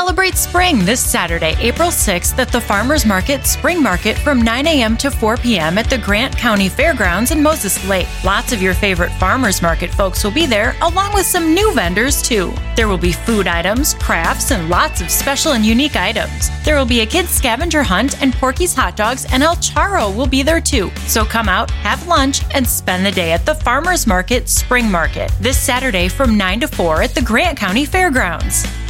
Celebrate spring this Saturday, April 6th at the Farmers Market Spring Market from 9 a.m. to 4 p.m. at the Grant County Fairgrounds in Moses Lake. Lots of your favorite Farmers Market folks will be there, along with some new vendors too. There will be food items, crafts, and lots of special and unique items. There will be a kids scavenger hunt, and Porky's Hot Dogs and El Charro will be there too. So come out, have lunch, and spend the day at the Farmers Market Spring Market this Saturday from 9 to 4 at the Grant County Fairgrounds.